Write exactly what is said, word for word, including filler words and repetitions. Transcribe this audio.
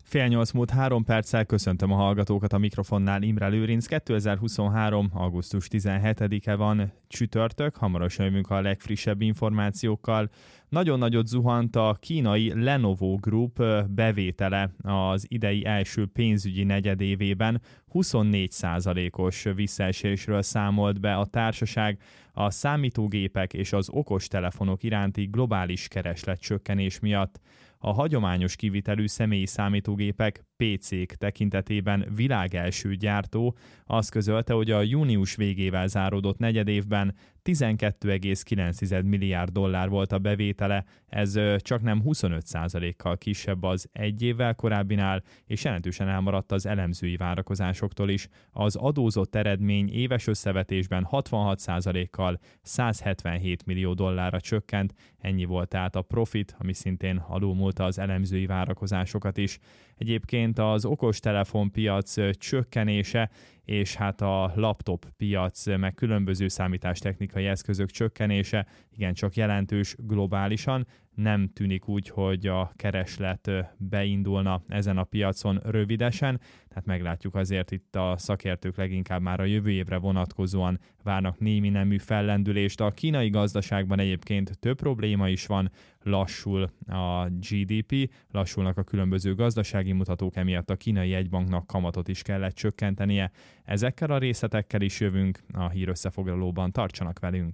Fél nyolc múlt három perccel köszöntöm a hallgatókat, a mikrofonnál Imre Lőrinc. kétezer-huszonhárom. augusztus tizenhetedike van, csütörtök, hamarosan jövünk a legfrissebb információkkal. Nagyon nagyot zuhant a kínai Lenovo Group bevétele az idei első pénzügyi negyedévében. huszonnégy százalékos visszaesésről számolt be a társaság a számítógépek és az okostelefonok iránti globális keresletcsökkenés miatt. A hagyományos kivitelű személyi számítógépek pé cék tekintetében világelső gyártó azt közölte, hogy a június végével záródott negyedévben tizenkettő egész kilenc milliárd dollár volt a bevétele, ez csaknem huszonöt százalékkal kisebb az egy évvel korábbinál, és jelentősen elmaradt az elemzői várakozásoktól is. Az adózott eredmény éves összevetésben hatvanhat százalékkal százhetvenhét millió dollárra csökkent, ennyi volt tehát a profit, ami szintén alulmúlta az elemzői várakozásokat is. Egyébként az okostelefon piac csökkenése és hát a laptop piac, meg különböző számítástechnikai eszközök csökkenése igencsak jelentős globálisan. Nem tűnik úgy, hogy a kereslet beindulna ezen a piacon rövidesen, tehát meglátjuk, azért itt a szakértők leginkább már a jövő évre vonatkozóan várnak némi nemű fellendülést. A kínai gazdaságban egyébként több probléma is van, lassul a gé dé pé, lassulnak a különböző gazdasági mutatók, emiatt a kínai jegybanknak kamatot is kellett csökkentenie. Ezekkel a részletekkel is jövünk a hírösszefoglalóban, tartsanak velünk!